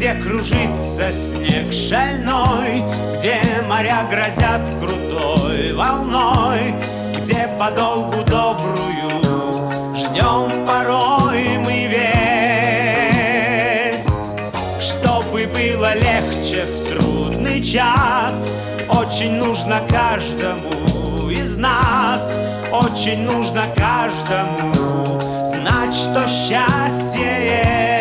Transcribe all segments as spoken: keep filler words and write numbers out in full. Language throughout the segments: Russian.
где кружится снег шальной, где моря грозят крутой волной, где подолгу добрую ждем порой мы весть. Чтобы было легче в трудный час, очень нужно каждому из нас, очень нужно каждому знать, что счастье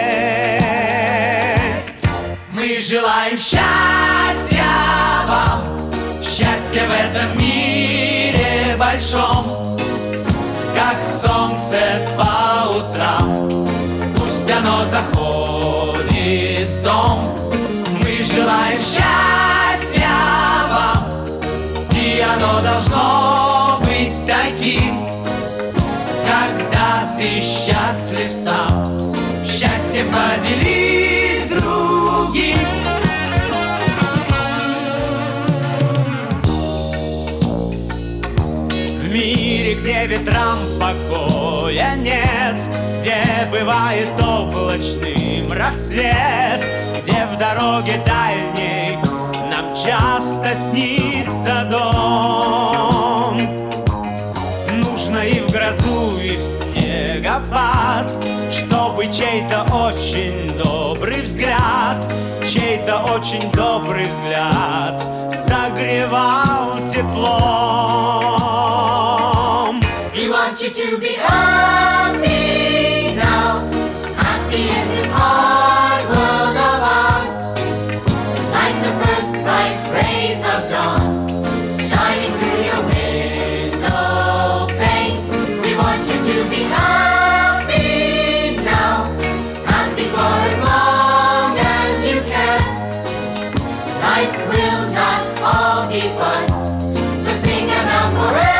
есть. Мы желаем счастья вам, счастья в этом мире большом, как солнце по утрам, пусть оно заходит в дом. Мы желаем счастья вам, и оно должно быть таким, когда ты счастлив сам, счастьем поделись с другим. В мире, где ветрам покоя нет, где бывает облачным рассвет, где в дороге дальней нам часто снится дом, нужно и в грозу, и в снегопад, чтобы чей-то очень добрый взгляд, чей-то очень добрый взгляд согревал теплом. We want you to be happy now, happy in this hard world of ours, like the first bright rays of dawn shining through your window pane. We want you to be happy now, happy for as long as you can. Life will not all be fun, so sing them out for everyone.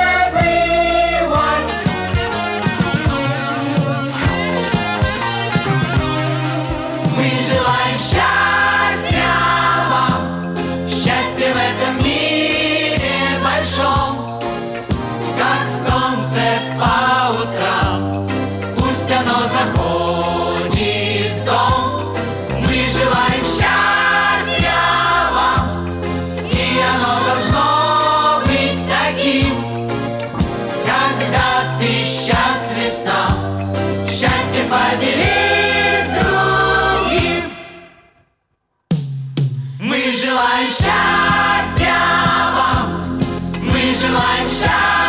Мы желаем счастья вам, счастья в этом мире большом, как солнце по утрам, пусть оно заходит в дом. Мы желаем счастья вам, и оно должно быть таким, когда ты счастлив сам, счастье поделись с другим. Мы желаем счастья вам, мы желаем счастья.